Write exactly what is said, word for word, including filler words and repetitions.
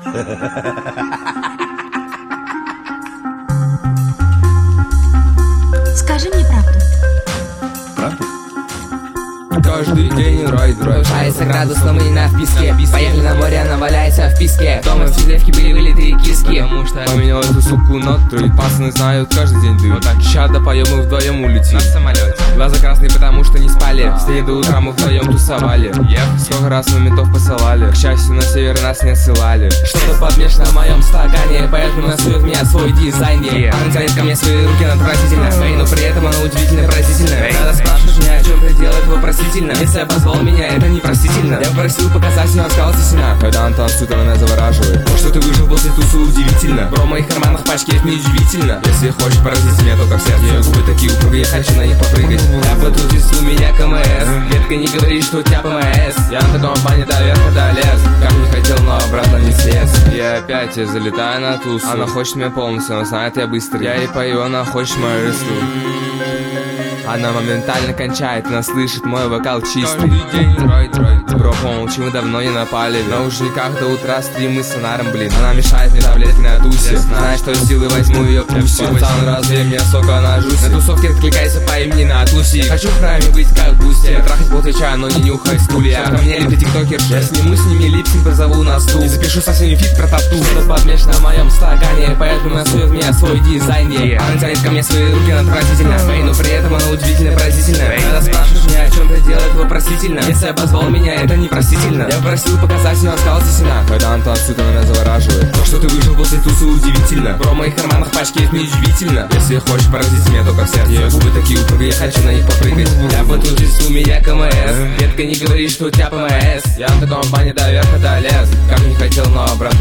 Скажи мне правду. Правду? Каждый день райд, райд. Повышается градус, но мы не на вписке. Поехали на море, она валяется в песке. Дома все девки были вылитые киски. Потому что поменял эту суку на трой. Пацаны знают каждый день дым. Вот так ща допоем и вдвоем улетим на самолете. Глаза красные, потому что не спали. С дня до утра мы вдвоем тусовали. Сколько раз мы ментов посылали. К счастью, на север нас не отсылали. Что-то подмешано в моем стакане, поэтому насует меня свой дизайн. Она тянет ко мне свои руки, она отвратительна. Эй, но при этом она удивительно поразительная. Надо спрашивать меня, о чем ты делаешь вопросительно. Если обозвал меня, это непростительно. Я просил показать, но сказал тишина. Когда он танцует, она меня завораживает. То, что ты выжил после тусы, удивительно. Бро, в моих карманах пачки, это неудивительно. Если хочешь поразить меня, только в сердце. Ее губы такие упругие, я хочу на них попрыгать. Я потусил, у меня КМС. Детка, не говори, что у тебя ПМС. Я на таком бане до верха долез. Как не хотел, но обратно не слез. Я опять я залетаю на тусу. Она хочет меня полностью, она знает, я быстрый. Я ей пою, она хочет мою рысту. Она моментально кончает, она слышит мой вокал чистый. Каждый день райд, райд. Бро, помолчи, мы давно не напали. На наушниках до утра стримы с сонаром, блин. Она мешает мне таблетки на тусе. Знаешь, что силы возьму ее пусть. Пацан, разве мне сока на жусе? На тусовке откликайся по имени на туси. Хочу в храме быть как Бусти. Трахать болтай чая, но не нюхай стулья. Ко мне липли тиктокер. Я сниму с ними липсинг, позову на стул. И запишу со всеми фит про тату. Что-то подмешано в моем стакане, поэтому насует меня свой дизайн. Она тянет ко мне свои руки, она отвратительна. Эй, но при этом она удивительно поразительно. Надо спрашивать меня, о чем ты делаешь вопросительно. Если обозвал меня, это непростительно. Я просил показать, но сказал тишина. Когда он танцует, она меня завораживает. То, что ты выжил после тусы, удивительно. Бро, в моих карманах пачки, это неудивительно. Если хочешь поразить меня, только в сердце. Ее губы такие упругие, я хочу на них попрыгать. Я потусил, у меня КМС. Детка, не говори, что у тебя ПМС. Я на таком бане до верха долез. Как не хотел, но обратно